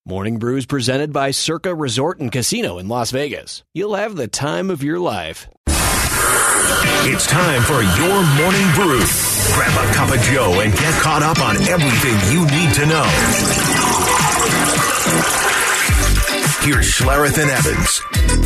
Morning Brews presented by Circa Resort and Casino in Las Vegas. You'll have the time of your life. It's time for your Morning Brew. Grab a cup of Joe and get caught up on everything you need to know. Here's Schlereth and Evans.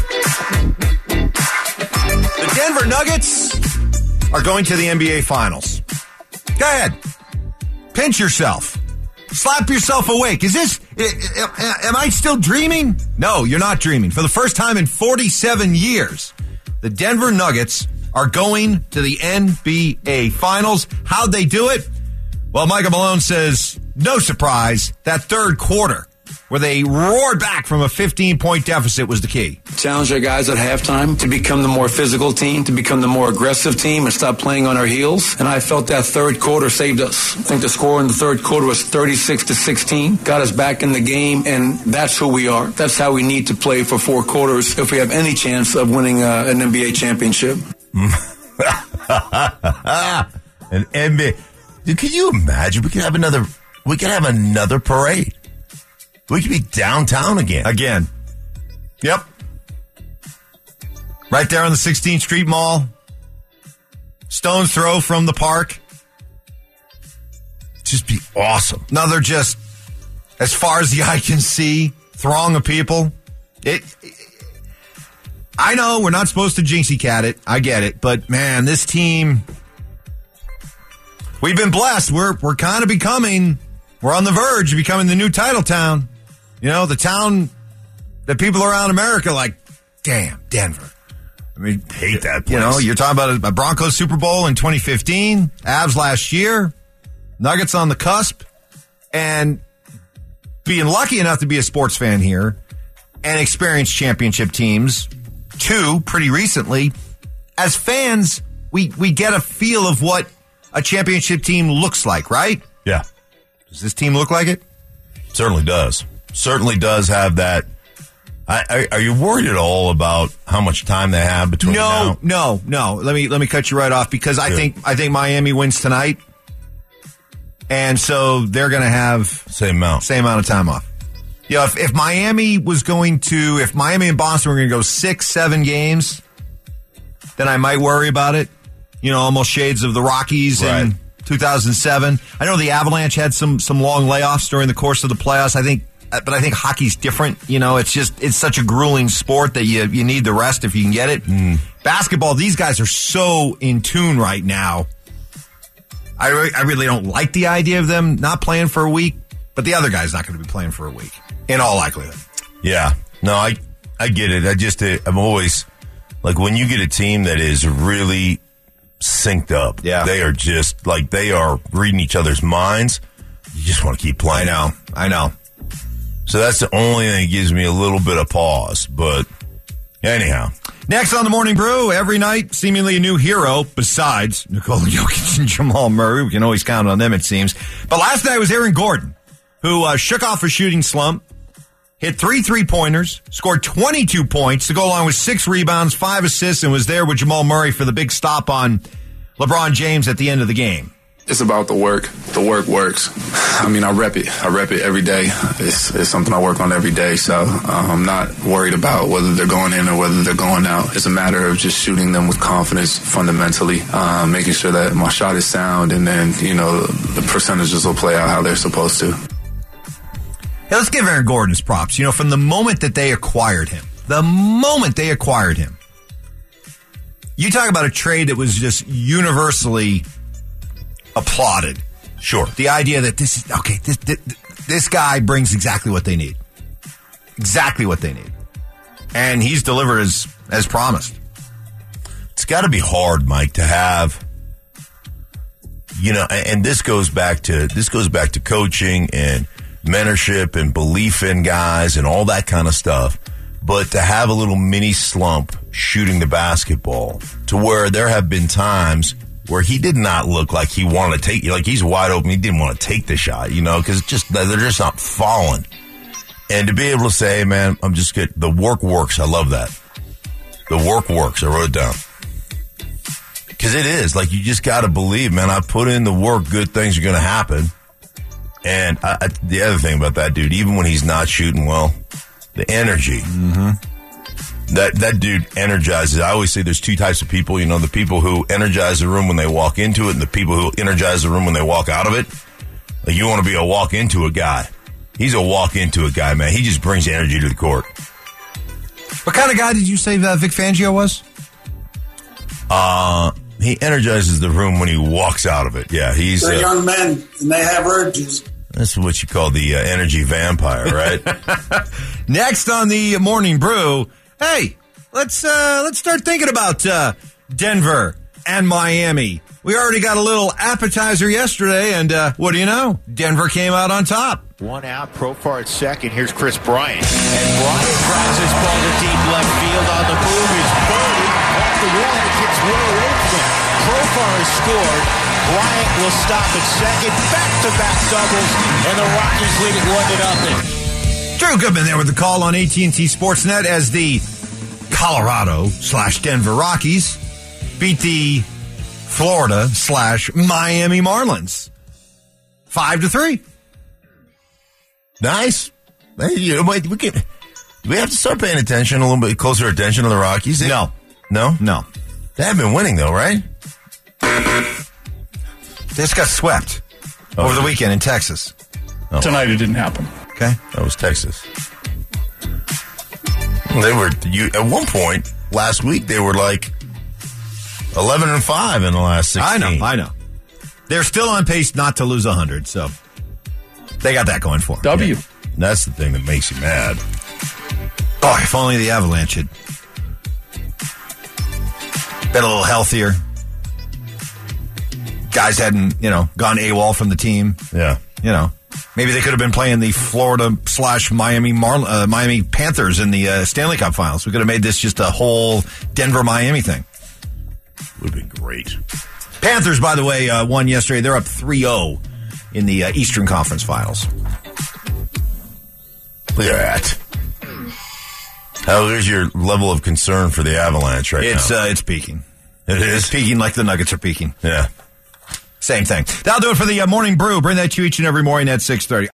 The Denver Nuggets are going to the NBA Finals. Go ahead. Pinch yourself. Slap yourself awake. Am I still dreaming? No, you're not dreaming. For the first time in 47 years, the Denver Nuggets are going to the NBA Finals. How'd they do it? Well, Michael Malone says, no surprise, that third quarter where they roared back from a 15-point deficit was the key. Challenge our guys at halftime to become the more physical team, to become the more aggressive team and stop playing on our heels. And I felt that third quarter saved us. I think the score in the third quarter was 36-16, got us back in the game, and that's who we are. That's how we need to play for four quarters if we have any chance of winning an NBA championship. An NBA. Dude, can you imagine? We could have another parade. We could be downtown again. Yep. Right there on the 16th Street Mall. Stone's throw from the park. Just be awesome. Another just, as far as the eye can see, throng of people. I know we're not supposed to jinxie cat it. I get it. But, man, this team, we've been blessed. We're kind of we're on the verge of becoming the new title town. You know, the town that people around America are like, damn, Denver. I mean, hate that place. You know, you're talking about a Broncos Super Bowl in 2015, Avs last year, Nuggets on the cusp, and being lucky enough to be a sports fan here and experience championship teams, two pretty recently. As fans, we get a feel of what a championship team looks like, right? Yeah. Does this team look like it? Certainly does. Certainly does have that. Are you worried at all about how much time they have between now? No. Let me cut you right off because I think Miami wins tonight, and so they're going to have same amount of time off. Yeah, if Miami and Boston were going to go 6-7 games, then I might worry about it. You know, almost shades of the Rockies in 2007. I know the Avalanche had some long layoffs during the course of the playoffs. I think hockey's different. You know, it's such a grueling sport that you need the rest if you can get it. Basketball, these guys are so in tune right now. I really don't like the idea of them not playing for a week, but the other guy's not going to be playing for a week in all likelihood. Yeah, no, I get it. I'm always like when you get a team that is really synced up. Yeah, they are just like they are reading each other's minds. You just want to keep playing. I know. So that's the only thing that gives me a little bit of pause. But anyhow. Next on the Morning Brew, every night, seemingly a new hero besides Nikola Jokic and Jamal Murray. We can always count on them, it seems. But last night was Aaron Gordon, who shook off a shooting slump, hit 3 3-pointers, scored 22 points to go along with 6 rebounds, 5 assists, and was there with Jamal Murray for the big stop on LeBron James at the end of the game. It's about the work. The work works. I mean, I rep it. Every day. It's something I work on every day. So I'm not worried about whether they're going in or whether they're going out. It's a matter of just shooting them with confidence fundamentally, making sure that my shot is sound, and then, you know, the percentages will play out how they're supposed to. Hey, let's give Aaron Gordon his props. You know, from the moment that they acquired him, you talk about a trade that was just universally applauded. Sure. The idea that this guy brings exactly what they need. Exactly what they need. And he's delivered as promised. It's got to be hard, Mike, to have, you know, and this goes back to coaching and mentorship and belief in guys and all that kind of stuff. But to have a little mini slump shooting the basketball to where there have been times where he did not look like he wanted to take, like he's wide open. He didn't want to take the shot, you know, because they're just not falling. And to be able to say, hey, man, I'm just good. The work works. I love that. The work works. I wrote it down. Because it is. Like, you just got to believe, man, I put in the work, good things are going to happen. And the other thing about that dude, even when he's not shooting well, the energy. That dude energizes. I always say there's two types of people. The people who energize the room when they walk into it and the people who energize the room when they walk out of it. Like, you want to be a walk into it guy. He's a walk into it guy, man. He just brings energy to the court. What kind of guy did you say Vic Fangio was? He energizes the room when he walks out of it. Yeah, they're young men, and they have urges. That's what you call the energy vampire, right? Next on the Morning Brew, hey, let's start thinking about Denver and Miami. We already got a little appetizer yesterday, and what do you know? Denver came out on top. One out, Profar at second. Here's Chris Bryant. And Bryant drives this ball to deep left field on the move. Is Birdie off the wall. It gets way away from him. Profar has scored. Bryant will stop at second. Back-to-back doubles, and the Rockies lead it 1-0. Drew Goodman there with the call on AT&T Sportsnet as the Colorado/Denver Rockies beat the Florida/Miami Marlins 5-3. Nice. Hey, do we have to start paying attention, a little bit closer attention to the Rockies? No. No? They have been winning, though, right? They just got swept over the weekend in Texas. Oh. Tonight it didn't happen. Okay. That was Texas. They were, at one point last week, they were like 11-5 in the last 16. I know. They're still on pace not to lose 100, so they got that going for them. W. Yeah. That's the thing that makes you mad. Oh, if only the Avalanche had been a little healthier. Guys hadn't, gone AWOL from the team. Yeah. Maybe they could have been playing the Florida/Miami Miami Panthers in the Stanley Cup Finals. We could have made this just a whole Denver-Miami thing. Would have been great. Panthers, by the way, won yesterday. They're up 3-0 in the Eastern Conference Finals. Look at that. How is your level of concern for the Avalanche right now? It's peaking. It is? It's peaking like the Nuggets are peaking. Yeah. Same thing. That'll do it for the Morning Brew. Bring that to you each and every morning at 6:30.